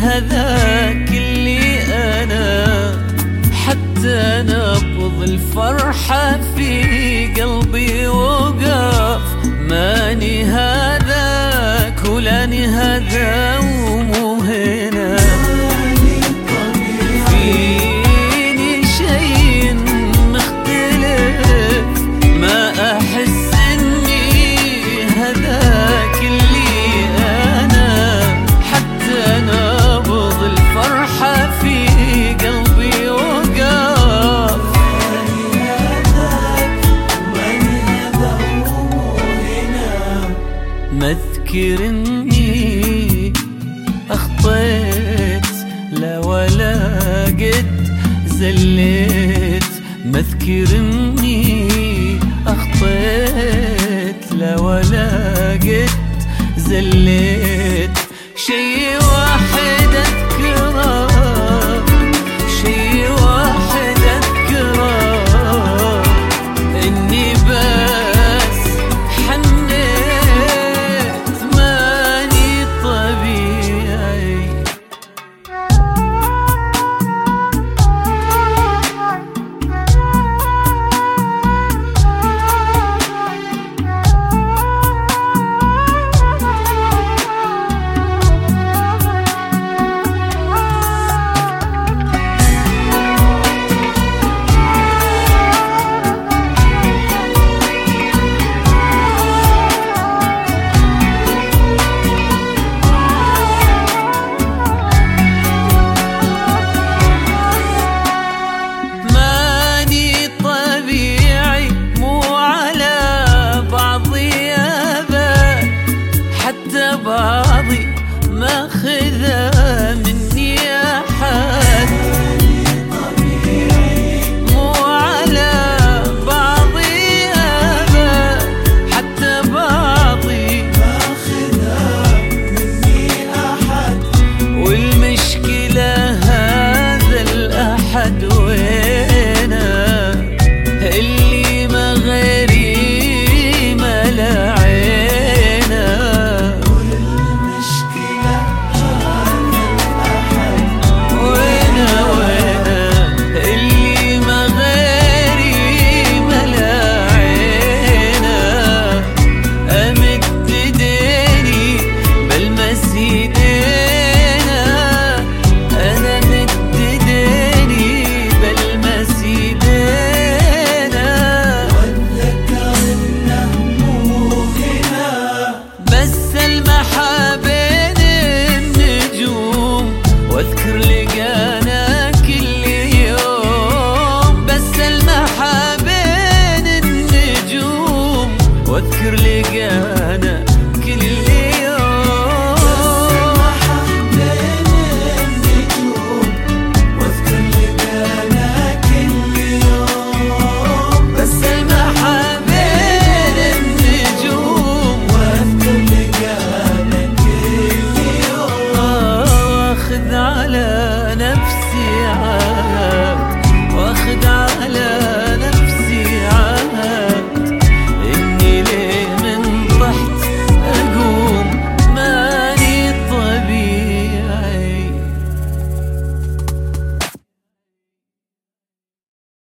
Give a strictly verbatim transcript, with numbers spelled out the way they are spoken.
هذاك اللي أنا، حتى نبض الفرحة في قلبي وقف. ماني هذاك ولاني هذا ومو هنا، فيني شي مختلف ما أحس إني هذاك اللي أنا، حتى نبض الفرحة في قلبي وقف. ما اذكر اني اخطيت لا ولا قد زليت، ما اذكر اني اخطيت لا ولا قد زليت. شي واحد اذكره، شي واحد اذكره، اني بس حنيت ماني طبيعي. بعضي ما خذا مني أحد، مو على بعضي أبد، حتى بعضي ما خذا مني أحد. والمشكلة هذا الأحد